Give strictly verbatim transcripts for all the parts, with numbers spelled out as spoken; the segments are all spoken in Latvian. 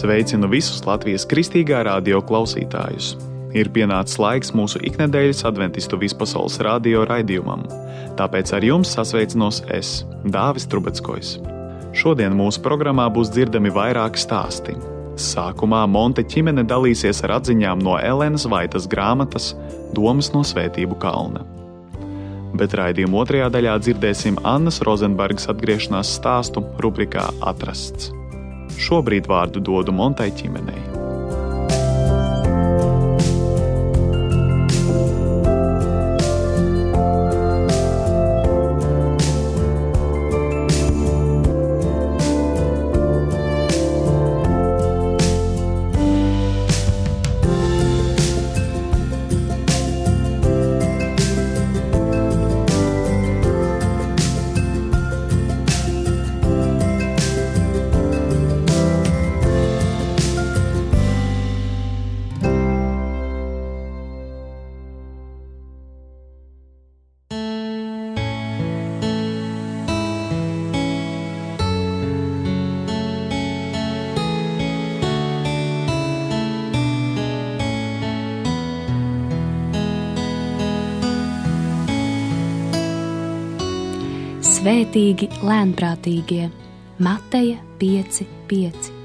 Sveicinu visus Latvijas Kristīgā radio klausītājus. Ir pienācis laiks mūsu iknedēļas adventistu vispasaules radio raidījumam. Tāpēc ar jums sasveicinos es, Dāvis Trubeckojs. Šodien mūsu programmā būs dzirdami vairāki stāsti. Sākumā Monte ķimene dalīsies ar atziņām no Elenas Vaitas grāmatas Domas no Svētību kalna. Bet raidījuma otrajā daļā dzirdēsim Annas Rozenbergas atgriešanās stāstu rubrikā Atrasts. Šobrīd vārdu dodu Montai ķimenei. Svētīgi lēnprātīgie, Mateja pieci pieci.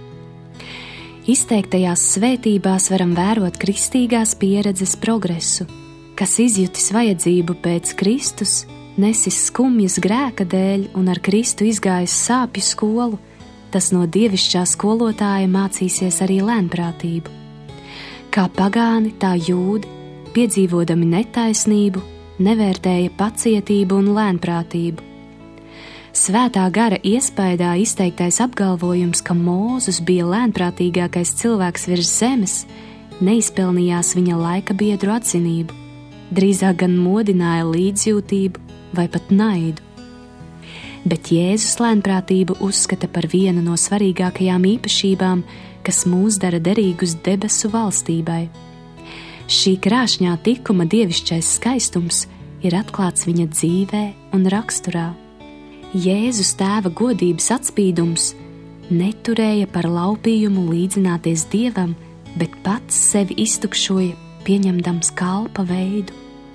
Izteiktajās svētībās varam vērot kristīgās pieredzes progresu, kas izjutis vajadzību pēc Kristus, nesis skumjas grēka dēļ un ar Kristu izgājis sāpju skolu, tas no dievišķā skolotāja mācīsies arī lēnprātību. Kā pagāni, tā jūdi, piedzīvodami netaisnību, nevērtēja pacietību un lēnprātību. Svētā gara iespaidā izteiktais apgalvojums, ka Mūzes bija lēnprātīgākais cilvēks virs zemes, neizpelnījās viņa laika biedru atzinību, drīzāk gan modināja līdzjūtību vai pat naidu. Bet Jēzus lēnprātību uzskata par vienu no svarīgākajām īpašībām, kas mūs dara derīgus debesu valstībai. Šī krāšņā tikuma dievišķais skaistums ir atklāts viņa dzīvē un raksturā. Jēzus tēva godības atspīdums neturēja par laupījumu līdzināties Dievam, bet pats sevi iztukšoja, pieņemdams kalpa veidu.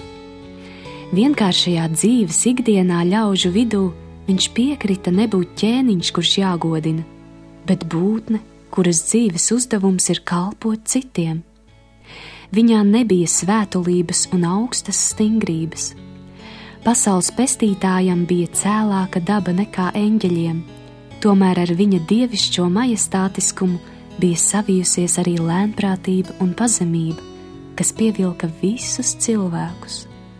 Vienkāršajā dzīves ikdienā ļaužu vidū viņš piekrita nebūt ķēniņš, kurš jāgodina, bet būtne, kuras dzīves uzdevums ir kalpot citiem. Viņā nebija svētulības un augstas stingrības. Pasaules pestītājam bija cēlāka daba nekā eņģeļiem, tomēr ar viņa dievišķo majestātiskumu bija savijusies arī lēnprātība un pazemība, kas pievilka visus cilvēkus.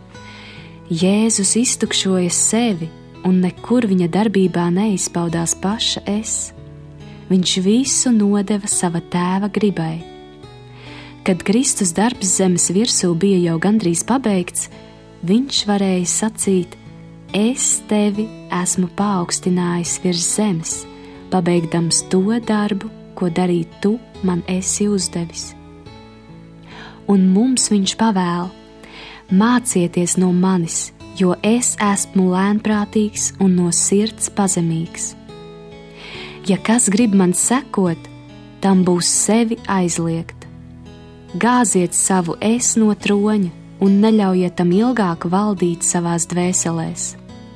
Jēzus iztukšoja sevi, un nekur viņa darbībā neizpaudās paša es. Viņš visu nodeva sava tēva gribai. Kad Kristus darbs zemes virsū bija jau gandrīz pabeigts, viņš varēja sacīt: es tevi esmu paaugstinājis virs zemes, pabeigdams to darbu, ko darīt tu man esi uzdevis. Un mums viņš pavēl: mācieties no manis, jo es esmu lēnprātīgs un no sirds pazemīgs. Ja kas grib man sekot, tam būs sevi aizliegt. Gāziet savu es no troņa un neļaujiet tam ilgāk valdīt savās dvēselēs.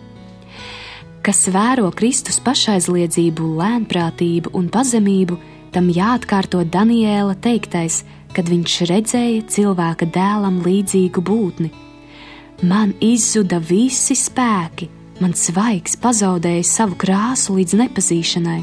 Kas vēro Kristus pašaizliedzību, lēnprātību un pazemību, tam jāatkārto Daniēla teiktais, kad viņš redzēja cilvēka dēlam līdzīgu būtni. Man izzuda visi spēki, mans svaigs pazaudēja savu krāsu līdz nepazīšanai.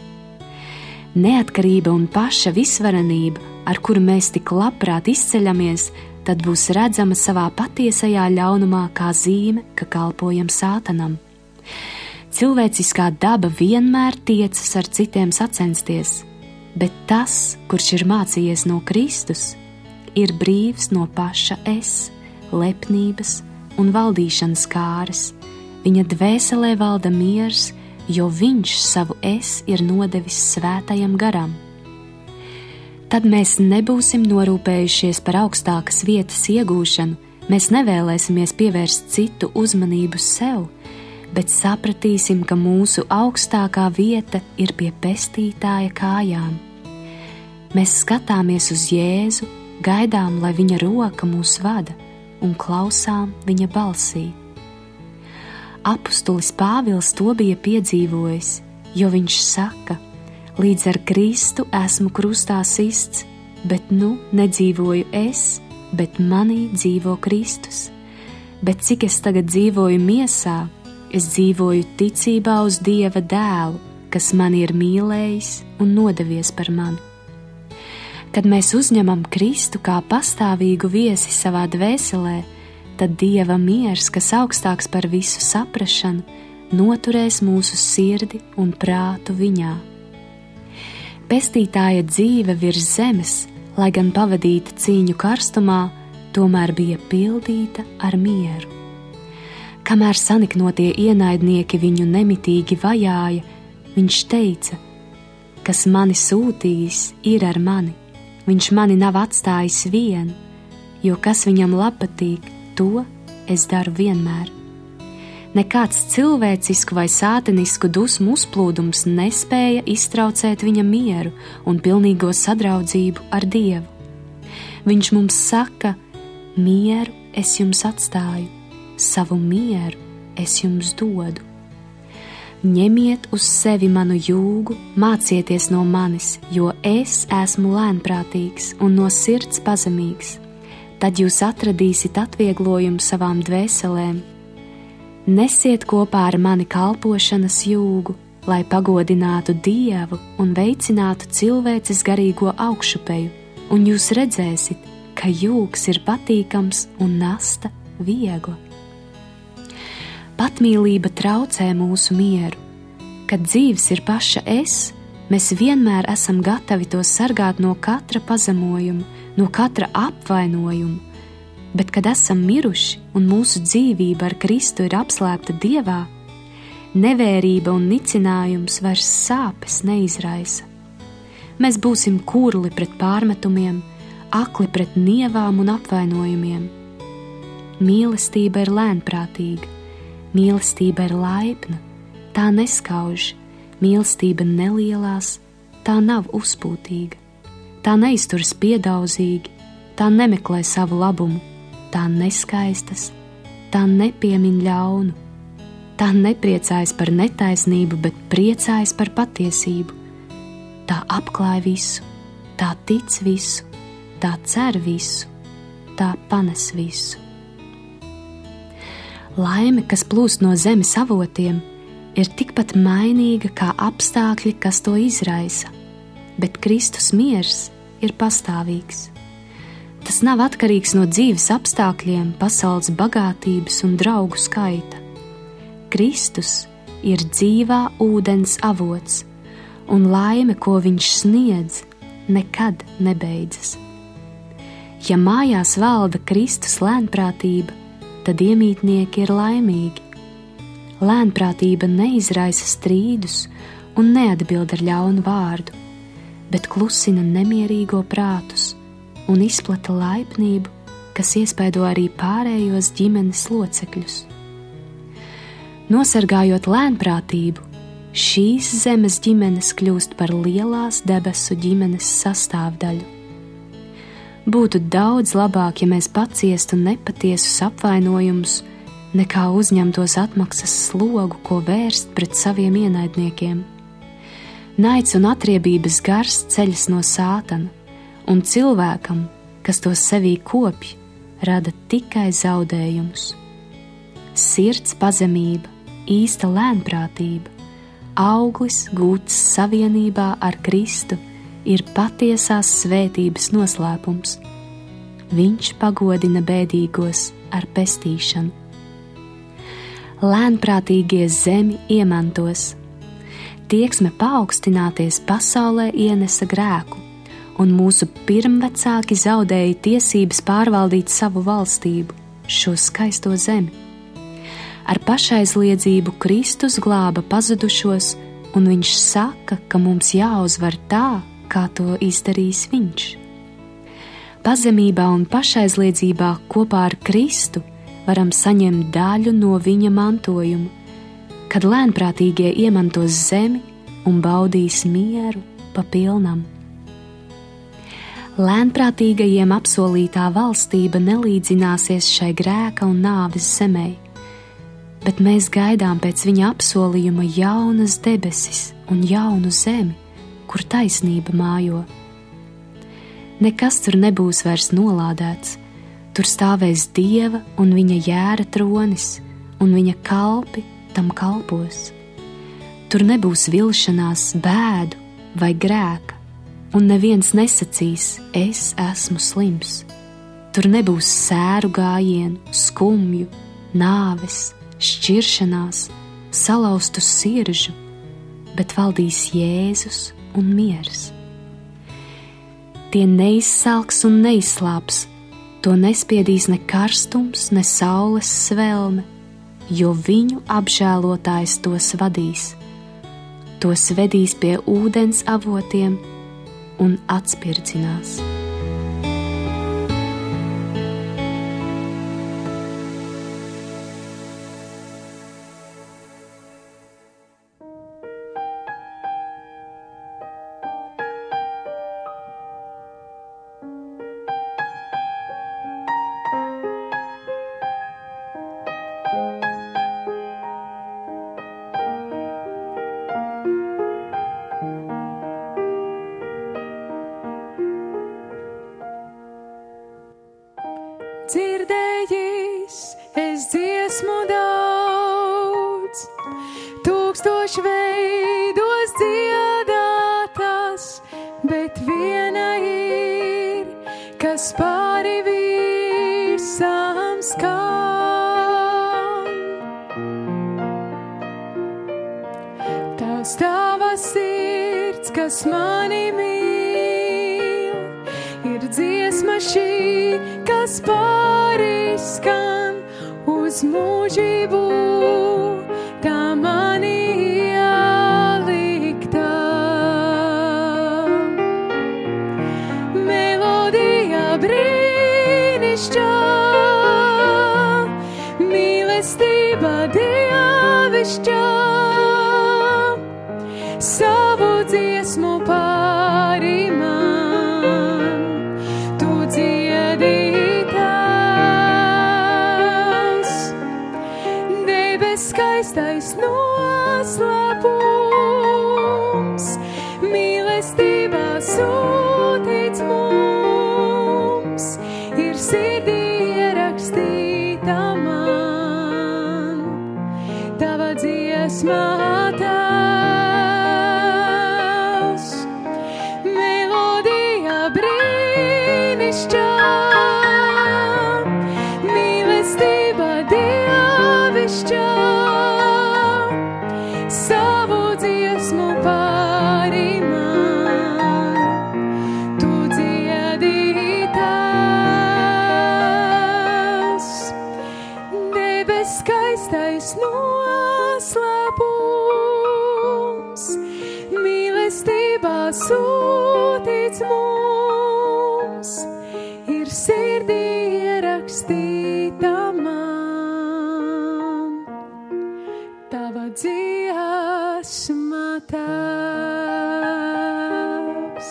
Neatkarība un paša visvarenība, ar kuru mēs tik labprāt izceļamies, tad būs redzama savā patiesajā ļaunumā kā zīme, ka kalpojam sātanam. Cilvēciskā daba vienmēr tiecas ar citiem sacensties, bet tas, kurš ir mācījies no Kristus, ir brīvs no paša es, lepnības un valdīšanas kāres. Viņa dvēselē valda miers, jo viņš savu es ir nodevis svētajam garam. Tad mēs nebūsim norūpējušies par augstākas vietas iegūšanu, mēs nevēlēsimies pievērst citu uzmanību sev, bet sapratīsim, ka mūsu augstākā vieta ir pie pestītāja kājām. Mēs skatāmies uz Jēzu, gaidām, lai viņa roka mūs vada un klausām viņa balsī. Apustulis Pāvils to bija piedzīvojis, jo viņš saka: līdz ar Kristu esmu krustā sists, bet nu nedzīvoju es, bet manī dzīvo Kristus. Bet cik es tagad dzīvoju miesā, es dzīvoju ticībā uz Dieva dēlu, kas mani ir mīlējis un nodevies par mani. Kad mēs uzņemam Kristu kā pastāvīgu viesi savā dvēselē, tad Dieva miers, kas augstāks par visu saprašanu, noturēs mūsu sirdi un prātu viņā. Pestītāja dzīve virs zemes, lai gan pavadīta cīņu karstumā, tomēr bija pildīta ar mieru. Kamēr saniknotie ienaidnieki viņu nemitīgi vajāja, viņš teica: kas mani sūtījis, ir ar mani, viņš mani nav atstājis vienu, jo kas viņam labpatīk, to es daru vienmēr. Nekāds cilvēcisku vai sātanisku dusmu uzplūdums nespēja iztraucēt viņa mieru un pilnīgo sadraudzību ar Dievu. Viņš mums saka: mieru es jums atstāju, savu mieru es jums dodu. Ņemiet uz sevi manu jūgu, mācieties no manis, jo es esmu lēnprātīgs un no sirds pazemīgs. Tad jūs atradīsiet atvieglojumu savām dvēselēm. Nesiet kopā ar mani kalpošanas jūgu, lai pagodinātu Dievu un veicinātu cilvēces garīgo augšupeju, un jūs redzēsiet, ka jūgs ir patīkams un nasta viegla. Patmīlība traucē mūsu mieru. Kad dzīves ir paša es, mēs vienmēr esam gatavi to sargāt no katra pazemojuma, no katra apvainojuma, bet kad esam miruši un mūsu dzīvība ar Kristu ir apslēpta Dievā, nevērība un nicinājums vairs sāpes neizraisa. Mēs būsim kurli pret pārmetumiem, akli pret nievām un apvainojumiem. Mīlestība ir lēnprātīga, mīlestība ir laipna, tā neskauž, mīlestība nelielās, tā nav uzpūtīga, tā neizturas piedaudzīgi, tā nemeklē savu labumu, tā neskaistas, tā nepiemin ļaunu, tā nepriecājas par netaisnību, bet priecājas par patiesību. Tā apklāj visu, tā tic visu, tā cer visu, tā panes visu. Laime, kas plūst no zemes avotiem, ir tikpat mainīga kā apstākļi, kas to izraisa, bet Kristus miers ir pastāvīgs. Tas nav atkarīgs no dzīves apstākļiem, pasaules bagātības un draugu skaita. Kristus ir dzīvā ūdens avots, un laime, ko viņš sniedz, nekad nebeidzas. Ja mājās valda Kristus lēnprātība, tad iemītnieki ir laimīgi. Lēnprātība neizraisa strīdus un neatbild ar ļaunu vārdu, bet klusina nemierīgo prātus un izplata laipnību, kas iespaido arī pārējos ģimenes locekļus. Nosargājot lēnprātību, šīs zemes ģimenes kļūst par lielās debesu ģimenes sastāvdaļu. Būtu daudz labāk, ja mēs paciestu nepatiesus apvainojumus, nekā uzņemtos atmaksas slogu, ko vērst pret saviem ienaidniekiem. Naids un atriebības gars ceļas no sātana, un cilvēkam, kas to sevī kopj, rada tikai zaudējumus. Sirds pazemība, īsta lēnprātība, auglis gūts savienībā ar Kristu ir patiesās svētības noslēpums. Viņš pagodina bēdīgos ar pestīšanu. Lēnprātīgie zemi iemantos. Tieksme paaugstināties pasaulē ienesa grēku, un mūsu pirmvecāki zaudēja tiesības pārvaldīt savu valstību, šo skaisto zemi. Ar pašaizliedzību Kristus glāba pazudušos, un viņš saka, ka mums jāuzvar tā, kā to izdarījis viņš. Pazemībā un pašaizliedzībā kopā ar Kristu varam saņemt daļu no viņa mantojuma, kad lēnprātīgie iemantos zemi un baudīs mieru pa pilnam. Lēnprātīgajiem apsolītā valstība nelīdzināsies šai grēka un nāves zemei, bet mēs gaidām pēc viņa apsolījuma jaunas debesis un jaunu zemi, kur taisnība mājo. Nekas tur nebūs vairs nolādēts, tur stāvēs Dieva un viņa jēra tronis, un viņa kalpi tam kalpos. Tur nebūs vilšanās, bēdu vai grēka, un neviens nesacīs, es esmu slims. Tur nebūs sēru gājienu, skumju, nāves, šķiršanās, salauztu siržu, bet valdīs Jēzus un miers. Tie neizsalks un neizslāps, to nespiedīs ne karstums, ne saules svelme, jo viņu apžēlotājs tos vadīs. Tos vedīs pie ūdens avotiem un atspirdzinās. Dzirdējis es dziesmu daudz, tūkstoši veidos dziedātas, bet viena ir, kas pāri visām skan. Tavs tava sirds, kas mani mīl, ir dziesma šī, kas pāri skan uz mūžību, tā mani ielikta. Melodija brīnišķā, mīlestība dievišķā, savu dziesmu pāri man, tu dziedi. Skaistais noslēpums, mīlestībā sūtīts mums, ir sirdī ierakstīta man, tava dziesmā tās, melodija brīnišķā, mīlestība dievišķā. Savu dziesmu pāri man, tu dziedi tās, debes skaistais noslēpums, mīlestībā sūtīts mums, ir sirdī ierakstīta man, tava dziesma tavs.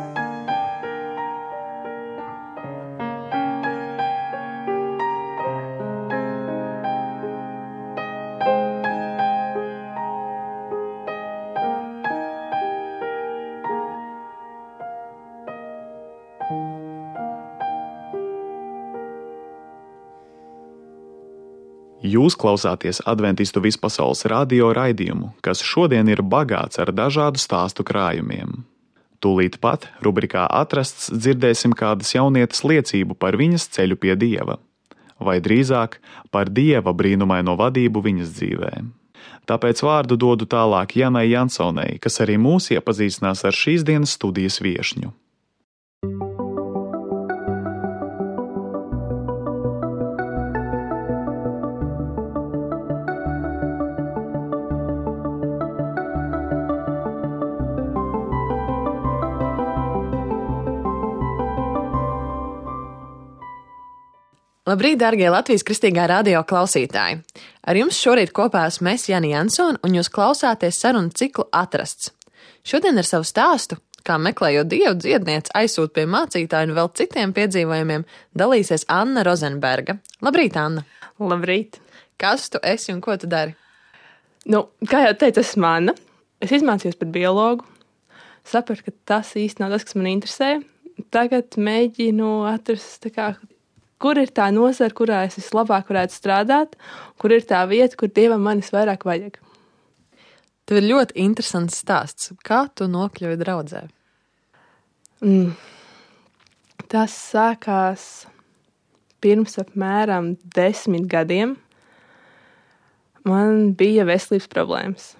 Jūs klausāties Adventistu vispasaules radio raidījumu, kas šodien ir bagāts ar dažādu stāstu krājumiem. Tūlīt pat rubrikā Atrasts dzirdēsim kādas jaunietes liecību par viņas ceļu pie Dieva, vai drīzāk par Dieva brīnumaino vadību viņas dzīvē. Tāpēc vārdu dodu tālāk Janai Jansonei, kas arī mūs iepazīstinās ar šīs dienas studijas viešņu. Labrīt, dārgie Latvijas Kristīgā radio klausītāji! Ar jums šorīt kopā esmu es, Jani Jansone, un jūs klausāties sarunu ciklu Atrasts. Šodien ar savu stāstu kā meklējot Dievu, dziedniece aizsūt pie mācītāja un vēl citiem piedzīvojumiem, dalīsies Anna Rozenberga. Labrīt, Anna! Labrīt! Kas tu esi un ko tu dari? Nu, kā jau teicu, esmu Anna. Es izmācījos par biologu. Sapratu, ka tas īsti nav tas, kas man interesē. Tagad mēģinu atrast, tā kā, kur ir tā nozara, kurā es vislabāk varētu strādāt, kur ir tā vieta, kur Dievam manis vairāk vajag. Tev ir ļoti interesants stāsts. Kā tu nokļuvi draudzē? Mm. Tas sākās pirms apmēram desmit gadiem. Man bija veselības problēmas.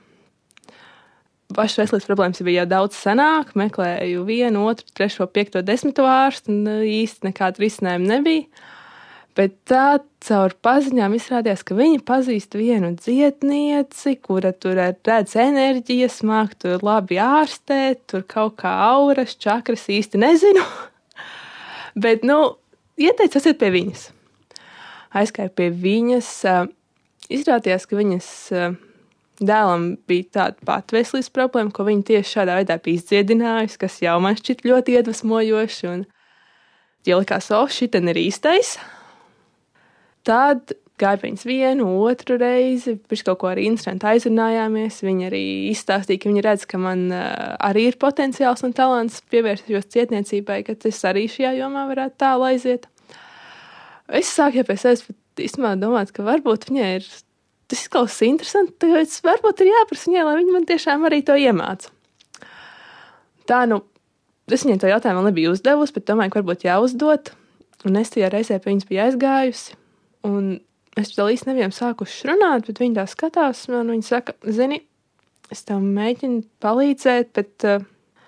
Pašas veselības problēmas bija jau daudz senāk. Meklēju vienu, otru, trešo, piekto, desmito ārstu, un īsti nekāda risinājuma nebija. Bet tā caur paziņām izrādījās, ka viņa pazīst vienu dziednieci, kura tur redz enerģijas, māk tur labi ārstēt, tur kaut kā auras, čakras īsti nezinu. Bet, nu, ieteicu aiziet pie viņas. Aizgāju pie viņas. Izrādījās, ka viņas dēlam bija tāda pati veselības problēma, ko viņa tieši šādā veidā bija izdziedinājusi, kas jau man šķiet ļoti iedvesmojoši. Un jau likās, o, šiten ir īstais. Tad gāju pie viņas vienu, otru reizi, pirms kaut ko arī interesanti aizrunājāmies. Viņa arī izstāstīja, ka viņa redz, ka man arī ir potenciāls un talants pievērsties cietniecībai, ka es arī šajā jomā varētu tālu aiziet. Es sāku jau pie sevis īstenībā domāt, ka varbūt viņai ir, tas izklausās interesanti, tāpēc varbūt ir jāprasa viņai, lai viņa man tiešām arī to iemāca. Tā, nu, es viņai to jautājumu vēl nebiju uzdevusi, bet domāju, ka varbūt jāuzdot. Un es tajā reizē pie viņas biju aizgājusi. Un es vēl īsti nebijām sākuši runāt, bet viņa tā skatās, un viņa saka, zini, es tev mēģinu palīdzēt, bet uh,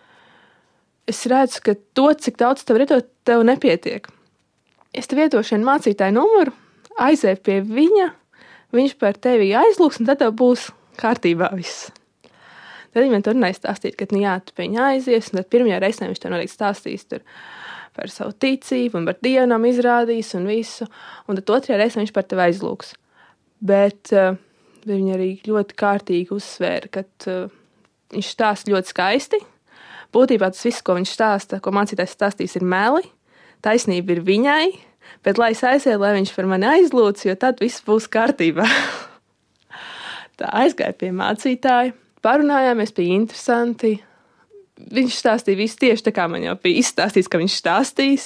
es redzu, ka to, cik daudz tev ir, tev nepietiek. Es tev iedošu vienu mācītāju numuru, aizēj pie viņa, viņš par tevi aizlūgs, un tad tev būs kārtībā viss. Tad viņa man turpināja stāstīt, ka, nu jā, tu pie viņa aizies, un tad pirmajā reizē viņš tev noteikti stāstīs tur par savu ticību, un par Dievam izrādīs, un visu, un tad otrajā reizē viņš par tevi aizlūgs. Bet uh, viņa arī ļoti kārtīgi uzsvēra, ka uh, viņš stāsta ļoti skaisti. Būtībā tas viss, ko viņš stāsta, ko mācītājs stāstīs, ir meli, taisnība ir viņai, bet lai es aizēju, lai viņš par mani aizlūdz, jo tad viss būs kārtībā. Tā aizgāja pie mācītāja, parunājāmies, bija interesanti. Viņš stāstīja visu tieši tā, kā man jau bija izstāstījis, ka viņš stāstīs.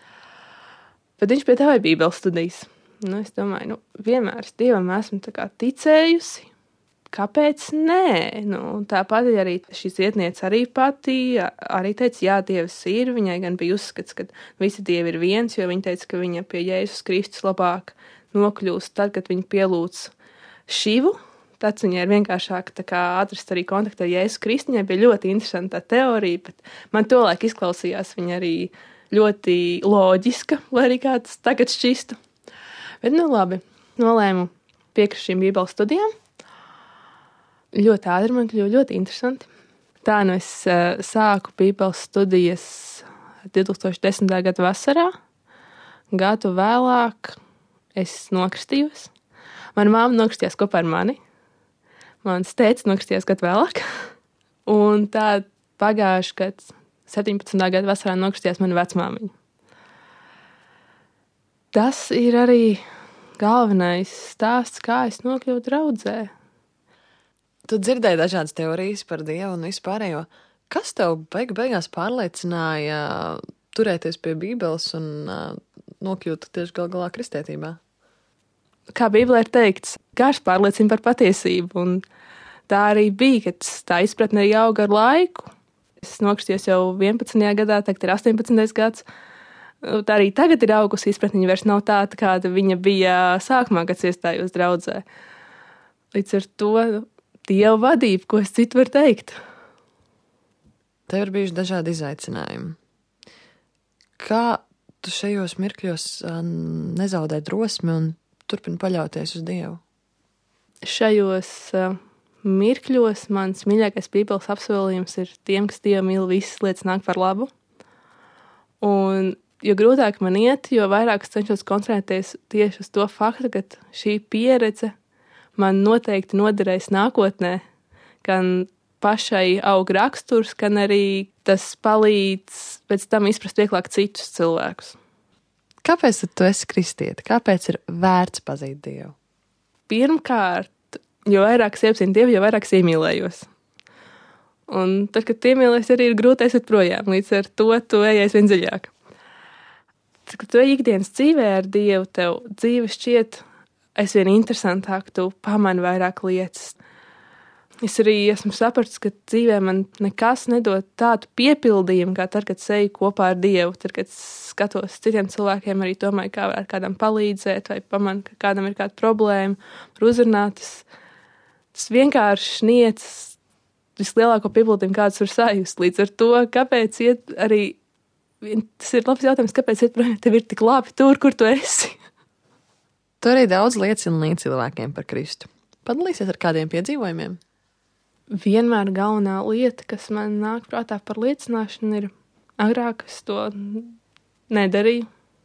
Bet viņš piedāvāja bībeles studijas. Nu, es domāju, nu, vienmēr es Dievam esmu tā kā ticējusi. Kāpēc nē? Nu, tāpat arī šī dziedniece arī pati arī teica, jā, Dievs ir. Viņai gan bija uzskats, ka visi Dievi ir viens, jo viņa teica, ka viņa pie Jēzus Kristus labāk nokļūst tad, kad viņa pielūdz Šivu. Tad viņai ir vienkāršāk tā kā atrast arī kontaktu ar Jēzu Kristu. Viņai bija ļoti interesanta teorija, bet man tolaik izklausījās viņa arī ļoti loģiska, lai arī kāds tagad šķistu. Bet, nu labi, nolēmu piekrist šīm bībeles studijām. Ļoti ātri man kļuva ļoti interesanti. Tā nu es uh, sāku bībeles studijas divtūkstoš desmitā gada vasarā. Gadu vēlāk es nokristījos. Mana māma nokristījās kopā ar mani. Mans tētis nokristījās gadu vēlāk. Un tā pagājuši, kad septiņpadsmitā gada vasarā nokristījās mana vecmāmiņa. Tas ir arī galvenais stāsts, kā es nokļuvu draudzē. Tu dzirdēji dažādas teorijas par Dievu un vispārējo. Kas tev beigu beigās pārliecināja turēties pie Bībeles un uh, nokļūt tieši gal galā kristietībā? Kā Bībelē ir teikts, gars pārliecina par patiesību, un tā arī bija, kad tā izpratne arī auga ar laiku. Es nokristījos jau vienpadsmitajā gadā, tagad ir astoņpadsmitais gads. Tā arī tagad ir augusi izpratne, viņa vairs nav tāda, kāda viņa bija sākumā, kad es iestājos draudzē. Līdz ar to Dieva vadība, ko es citu varu teikt. Tev ir bijuši dažādi izaicinājumi. Kā tu šajos mirkļos nezaudē drosmi un turpini paļauties uz Dievu? Šajos uh, mirkļos mans mīļākais Bībeles apsolījums ir tiem, kas Dievu mīl, visas lietas nāk par labu. Un jo grūtāk man iet, jo vairāk es cenšos koncentrēties tieši uz to faktu, ka šī pieredze man noteikti noderēs nākotnē, gan pašai aug raksturs, gan arī tas palīdz pēc tam izprast vieglāk citus cilvēkus. Kāpēc tu esi kristieti? Kāpēc ir vērts pazīt Dievu? Pirmkārt, jo vairāk es iepazinu Dievu, jo vairāk es iemīlējos. Un tad, kad iemīlēs, arī ir grūti aiziet projām. Līdz ar to tu ejies vien dziļāk. Tad, kad tu ej ikdienas dzīvē ar Dievu, tev dzīve šķiet aizvien interesantāk, tu pamani vairāk lietas. Es arī esmu sapratis, ka dzīvē man nekas nedod tādu piepildījumu, kā tad, kad es eju kopā ar Dievu. Tad, kad skatos citiem cilvēkiem, arī domāju, kā varētu kādam palīdzēt, vai pamanu, ka kādam ir kāda problēma, var uzrunāt. Tas, tas vienkārši sniedz vislielāko piepildījumu, kāds var sajust. Līdz ar to, kāpēc iet arī, tas ir labs jautājums, kāpēc iet projām, tev ir tik labi tur, kur tu esi. Tu arī daudz liecini līdz cilvēkiem par Kristu. Padalīsies ar kādiem piedzīvojumiem? Vienmēr galvenā lieta, kas man nāk prātā par liecināšanu, ir agrāk es to nedarīju.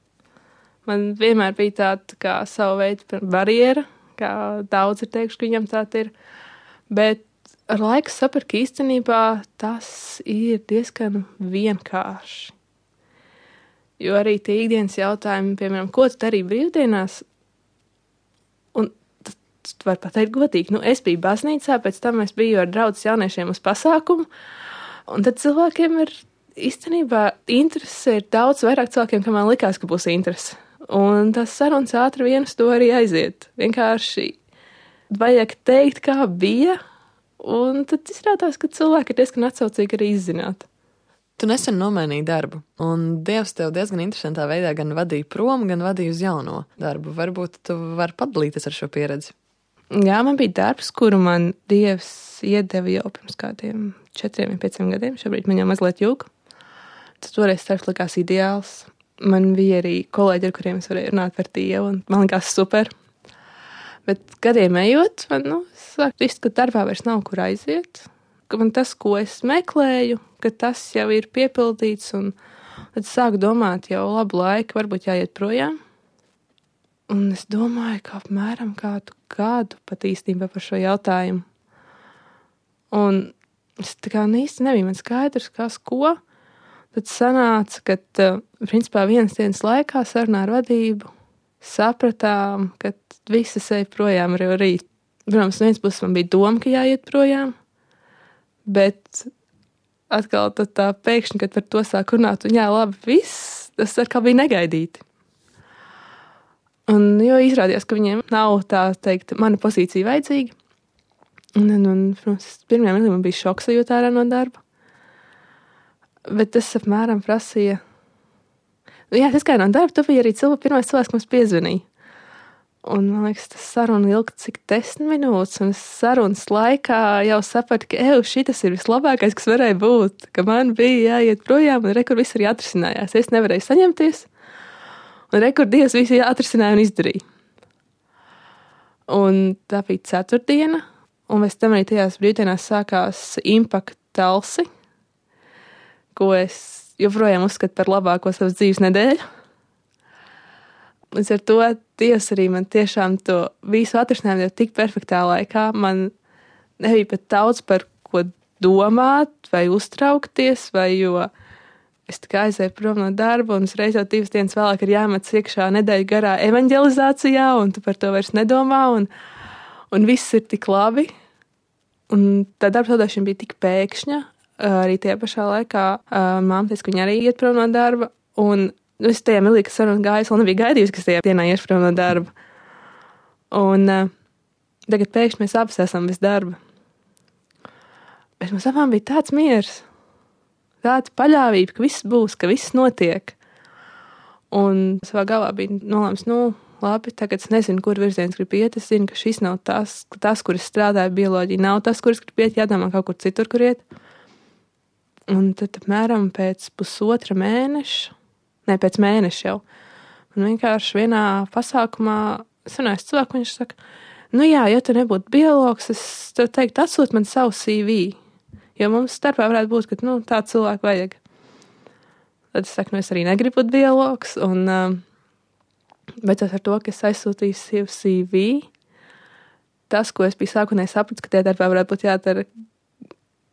Man vienmēr bija tāda kā sava veida barjera, kā daudz ir teikuši, ka viņam tāda ir. Bet ar laiku sapratu, ka īstenībā tas ir diezgan vienkārši. Jo arī tie ikdienas jautājumi, piemēram, ko tu darīji brīvdienās, un tu vari pateikt godīgi, nu, es biju baznīcā, pēc tam es biju ar draudzes jauniešiem uz pasākumu, un tad cilvēkiem ir īstenībā interese ir daudz vairāk cilvēkiem, kā man likās, ka būs interese. Un tas sarunas ātri vienas to arī aiziet. Vienkārši vajag teikt, kā bija, un tad izrādās, ka cilvēki ir diezgan atsaucīgi arī izzināt. Tu nesen nomainīji darbu, un Dievs tev diezgan interesantā veidā gan vadīja prom, gan vadīja uz jauno darbu. Varbūt tu vari padalīties ar šo pieredzi. Jā, man bija darbs, kuru man Dievs iedeva jau pirms kādiem četriem vai pieciem gadiem. Šobrīd man jau mazliet jūg. Tas toreiz darbs likās ideāls. Man bija arī kolēģi, ar kuriem es varēju runāt par Dievu, un man likās super. Bet gadiem ejot, man, nu, sāk vist, ka darbā vairs nav kur aiziet. Ka man tas, ko es meklēju, ka tas jau ir piepildīts, un tad sāku domāt jau labu laiku, varbūt jāiet projām. Un es domāju, ka apmēram kādu gadu pat īstenībā par šo jautājumu. Un es tā kā īsti nebija man skaidrs, kas ko. Tad sanāca, ka principā vienas dienas laikā sarunā ar vadību sapratām, ka visas ej projām arī rīt. Protams, no vienas puses man bija doma, ka jāiet projām, bet atkal tā pēkšņi, kad par to sāk runāt, un jā, labi, viss, tas atkal bija negaidīti. Un, jo izrādījās, ka viņiem nav tā teikt, mana pozīcija vajadzīga. Un, un, un protams, pirmajā mirklī man bija šoks sajūta ārā no darba. Bet tas apmēram prasīja. Jā, tas kā no darba, tu biji arī cilvēks, pirmais cilvēks, kas mums piezvanīja. Un, man liekas, tas saruna ilga cik desmit minūtes, un es sarunas laikā jau sapratu, ka, ev, šitas ir vislabākais, kas varēja būt, ka man bija jāiet projām, un rekur viss arī atrisinājās. Es nevarēju saņemties. Un rekur Dievs visu atrisināja un izdarīja. Un tā bija ceturtdiena, un pēc tam arī tajās brīvdienās sākās Impact Talsi, ko es joprojām uzskatu par labāko savas dzīves nedēļu. Līdz ar to Dievs arī man tiešām to visu atrisinājumu jau tik perfektā laikā. Man nebija pat daudz par ko domāt vai uztraukties, vai jo es tā kā aizēju prom no darba, un uzreiz jau divas dienas vēlāk ir jāmet iekšā nedēļu garā evaņģelizācijā, un tu par to vairs nedomā, un, un viss ir tik labi. Un tā darba zaudēšana bija tik pēkšņa, arī tajā pašā laikā māma teica, ka viņa arī iet prom no darba, un es tajā milī, ka saruna gājas, vēl nebija gaidījusi, kas tajā dienā ies prom no darba. Un tagad pēkšņi mēs abas esam bez darba. Bet mums abām bija tāds miers, tāda paļāvība, ka viss būs, ka viss notiek. Un savā galvā bija nolēms, nu, labi, tagad es nezinu, kur virziens grib iet. Es zinu, ka šis nav tas, tas, kur es strādāju, bioloģija nav tas, kur es gribu iet, jādomā kaut kur citur, kur iet. Un tad apmēram pēc pusotra mēneša, ne, pēc mēneša jau, un vienkārši vienā pasākumā es runāju cilvēku, viņš saka, nu jā, ja tu nebūtu biologs, es tev teiktu, atsūt man savu C V. Jo mums starpā varētu būt, ka, nu, tā cilvēku vajag. Tad es saku, nu, es arī negribu būt biologs, un, bet ar to, ka es aizsūtīju savu C V, tas, ko es biju sākotnēji sapratis, ka tie darbā varētu būt jādara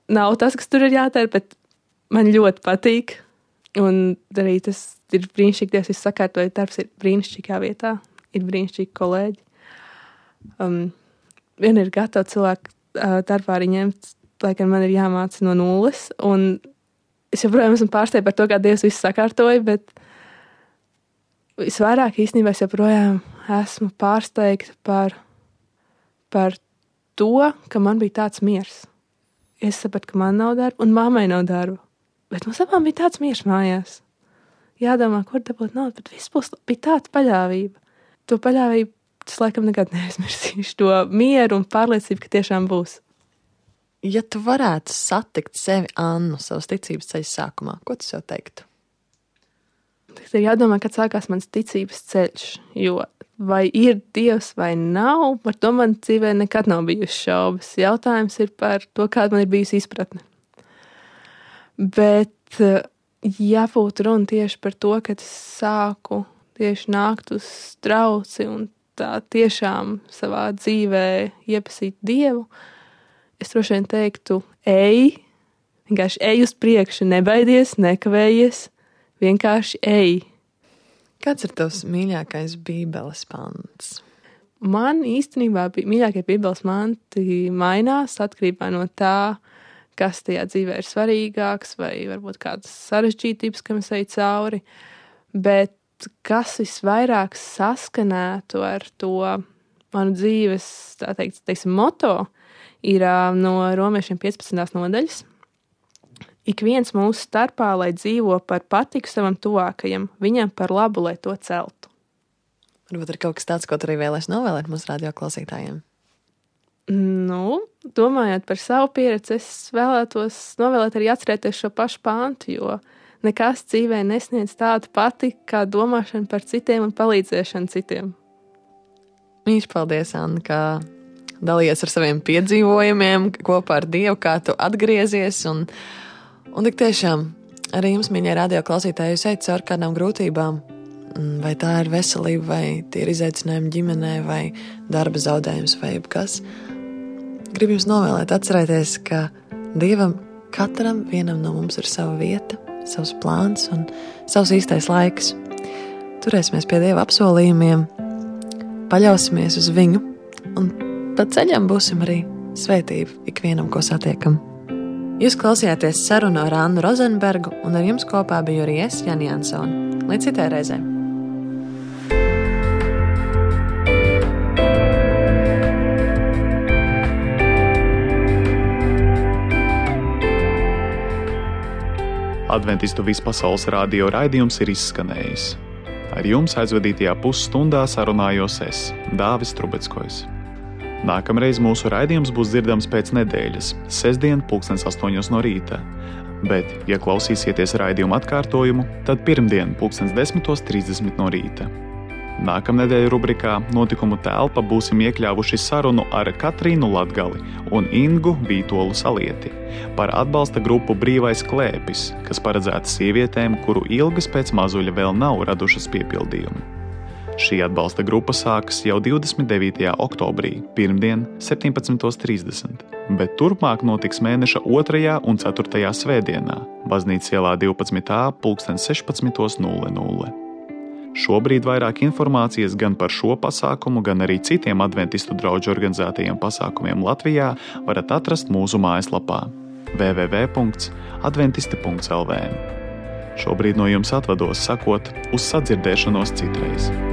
nav tas, kas tur ir jātara, bet man ļoti patīk. Un arī tas ir brīnišķīgi, Dievs viss sakārtoja, darbs ir brīnišķīgā vietā, ir brīnišķīgi kolēģi. Um, vien ir gatavi cilvēku uh, darbā arī ņemt, lai gan man ir jāmāca no nulles, un es joprojām esmu pārsteigta par to, kā Dievs viss sakārtoja, bet visvairāk īstenībā es joprojām esmu pārsteigta par, par to, ka man bija tāds miers. Es sapratu, ka man nav darba, un mammai nav darba. Bet mums abām bija tāds miers mājās. Jādomā, kur dabūt naudu, bet viss būs, bija tāds paļāvība. To paļāvību es laikam nekad neaizmirsīšu, to mieru un pārliecību, ka tiešām būs. Ja tu varētu satikt sevi, Annu, savas ticības ceļa sākumā, ko tu sev teiktu? Tad ir jādomā, kad sākās mans ticības ceļš, jo vai ir Dievs vai nav, par to man dzīvē nekad nav bijusi šaubas. Jautājums ir par to, kāda man ir bijusi izpratne. Bet ja būtu runa tieši par to, kad es sāku tieši nākt uz trauci un tā tiešām savā dzīvē iepazīt Dievu, es droši vien teiktu, ej, vienkārši ej uz priekšu, nebaidies, nekavējies, vienkārši ej. Kāds ir tavs mīļākais bībeles pants? Man īstenībā mīļākie bībeles panti mainās atkarībā no tā, kas tajā dzīvē ir svarīgāks, vai varbūt kādas sarežģītības, kam es eju cauri, bet kas visvairāk saskanētu ar to manu dzīves, tā teikt, teiksim, moto, ir no Romiešiem piecpadsmitās nodaļas. Ik viens mūsu starpā, lai dzīvo par patiku savam tuvākajam, viņam par labu, lai to celtu. Varbūt ir kaut kas tāds, ko tu arī vēlēs novēlēt mūsu radio klausītājiem? Nu, domājot par savu pieredzi, es vēlētos novēlēt arī atcerēties šo pašu pāntu, jo nekas dzīvē nesniedz tādu patiku, kā domāšana par citiem un palīdzēšana citiem. Mīļš, paldies, Anna, ka dalījies ar saviem piedzīvojumiem kopā ar Dievu, kā tu atgriezies, un, un tik tiešām arī jums, mīļie radio klausītāji, jūs ejat caur kādām grūtībām, vai tā ir veselība, vai tie ir izaicinājumi ģimenē, vai darba zaudējums, vai jebkas. Gribu jums novēlēt, atcerēties, ka Dievam katram vienam no mums ir sava vieta, savs plāns un savs īstais laiks. Turēsimies pie Dieva apsolījumiem, paļausimies uz viņu un pa ceļam būsim arī svētība ikvienam, ko satiekam. Jūs klausījāties sarunu ar Annu Rozenbergu, un ar jums kopā biju arī es, Jani Jansone. Līdz citai reizei! Adventistu vispasaules radio raidījums ir izskanējis. Ar jums aizvadītajā pusstundā sarunājos es, Dāvis Trubeckojs. Nākamreiz mūsu raidījums būs dzirdams pēc nedēļas, sestdien pulkstens astoņos no rīta. Bet, ja klausīsieties raidījumu atkārtojumu, tad pirmdien pulkstens desmitos trīsdesmit no rīta. Nākamnedēļ rubrikā Notikumu telpa būsim iekļāvuši sarunu ar Katrīnu Latgali un Ingu Vītolu Salieti par atbalsta grupu Brīvais klēpis, kas paredzēta sievietēm, kuru ilgas pēc mazuļa vēl nav radušas piepildījumu. Šī atbalsta grupa sākas jau divdesmit devītajā oktobrī, pirmdien septiņpadsmitos trīsdesmit, bet turpmāk notiks mēneša otrajā un ceturtajā svētdienā, Baznīcas ielā divpadsmit A, pulkstens sešpadsmitos nulle nulle. Šobrīd vairāk informācijas gan par šo pasākumu, gan arī citiem adventistu draugu organizētajiem pasākumiem Latvijā varat atrast mūsu mājaslapā w w w punkts adventisti punkts l v. Šobrīd no jums atvados sakot uz sadzirdēšanos citreiz.